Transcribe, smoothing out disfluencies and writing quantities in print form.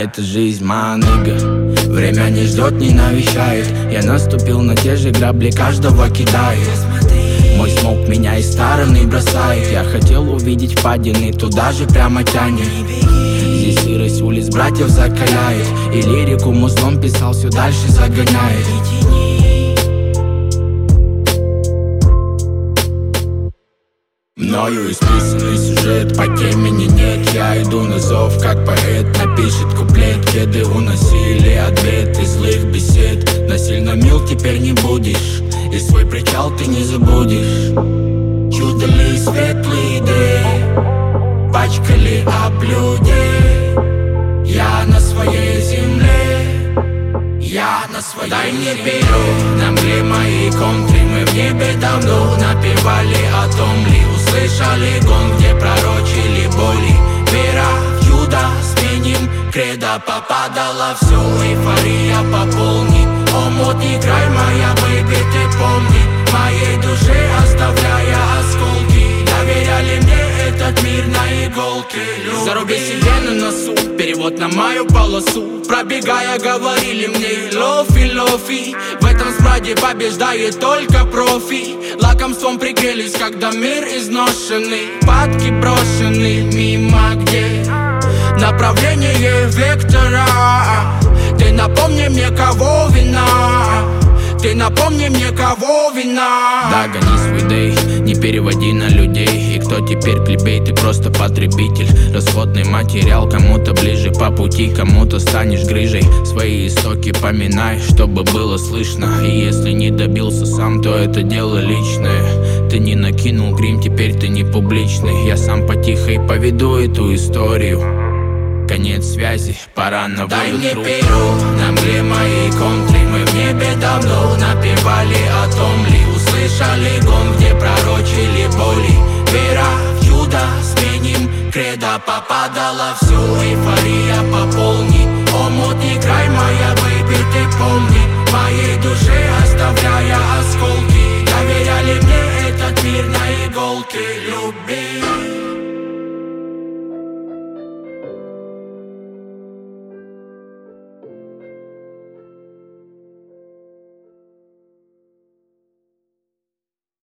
это жизнь, маныга. Время не ждет, не навещает. Я наступил на те же грабли, каждого кидает. Мой смог меня из стороны бросает. Я хотел увидеть впадины, туда же прямо тянет. Здесь сырость улиц братьев закаляет. И лирику музлом писал, все дальше загоняет. Мною исписанный сюжет, по темени нет. Я иду на зов, как поэт напишет куплет. Кеды уносили от бед и злых бесед. Насильно мил теперь не будешь, и свой причал ты не забудешь. Чудо ли светлые идеи пачкали об людей. Я на своей земле, я на своей Дай мне перо, на мгле мои контры. Мы в небе давно напевали о том ли. Услышали гон, где пророчили боли. Вера в чудо, сменим кредо. Попадало все, эйфория пополнит. Омут, играй, моя бэйби, ты помни. Моей душе оставляя осколки. Доверяли мне этот мир на иголке. Заруби себе на носу, перевод на мою полосу. Пробегая, говорили мне лофи, лофи. В этом смраде побеждает только профи. Лакомством пригрелись, когда мир изношенный. Падки брошены мимо, где направление вектора. Ты напомни мне, кого вина. Ты напомни мне, кого вина. Да, гони свой дей, не переводи на людей. И кто теперь плебей, ты просто потребитель. Расходный материал, кому-то ближе по пути, кому-то станешь грыжей. Свои истоки поминай, чтобы было слышно. И если не добился сам, то это дело личное. Ты не накинул грим, теперь ты не публичный. Я сам потихо и поведу эту историю. Конец связи, пора на волю. Дай мне перо, на мгле мои контры. Мы в небе давно напевали о том ли. Услышали гон, где пророчили боли. Вера в чудо, сменим кредо. Попадало все, эйфория пополнит. Омут, играй, моя бэйби, ты помни. Моей душе оставляя осколки.